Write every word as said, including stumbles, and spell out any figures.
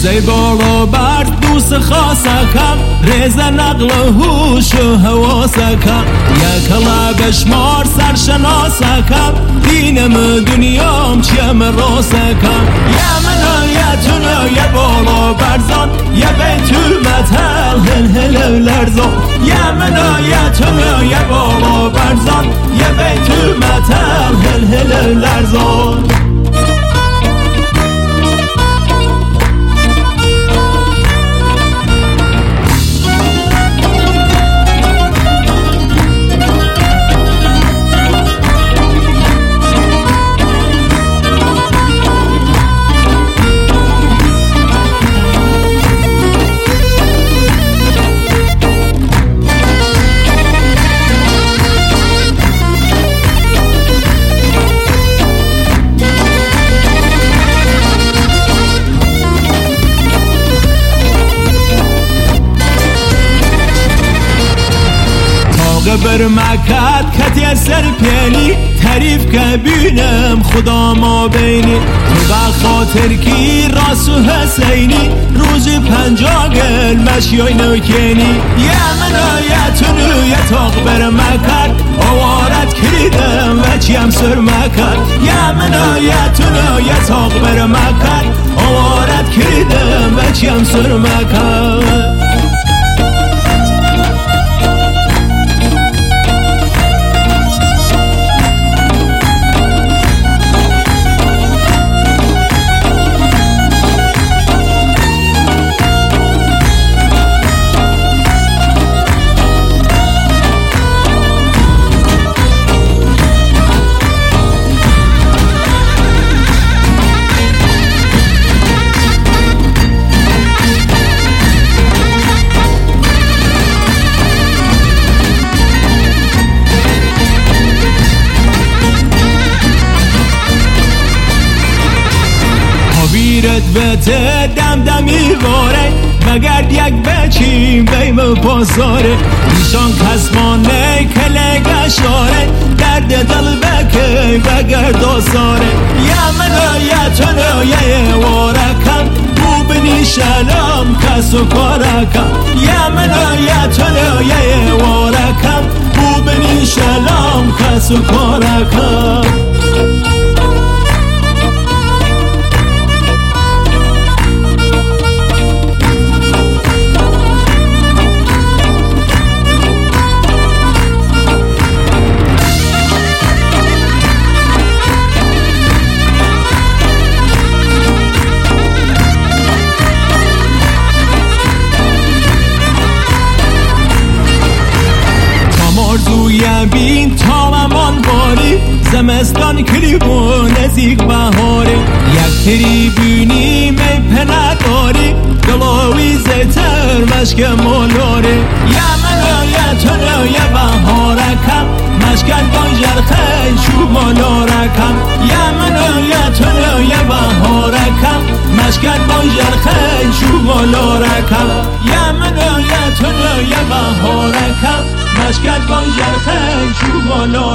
زي بالا بر دوست خاصكم رز نقل هوش و حواسكم یا کلا بشمار سرشناسكم دینم دنیام چیم راسكم یا منو یا تونو یا بالا برزان یا بیتو متل هل هل لرزان یا منو یا تونو یا بالا برزان یا بیتو متل هل هل لرزان بر مکت کتی سر پیانی تعریف که بینم خدا ما بینی تو با خاطر کی راسو حسینی روزی پنجا گل مشیای نوکنی یا منو یا تونو یا تاق بر مکت آوارت کریدم و چیم سر مکت یا منو یا تونو یا تاق بر مکت آوارت کریدم و چیم سر مکت بته دم دمی واره مگرد یک بچیم بیم پاساره ایشان کسمانه کلگه شاره درد دل بکی بگرد آساره یا منو یا تنو یا وارکم بو بنی شلام کسو کارکم یا منو یا تنو یا وارکم بو بنی شلام کسو کارکم بین تا امان باری زمستان کلیبو نزیق بهاری یک تریبونی می پنداری گلاوی زیتر مشک مالاری یا منو یا تنو یا بهارکم مشکن بانجر خیل شو مالارکم یا منو یا تنو یا بهارکم مشکن بانجر خیل شو مالارکم یا منو یا تنو یا بهارکم مشکل بانجر خیل شو مالارکم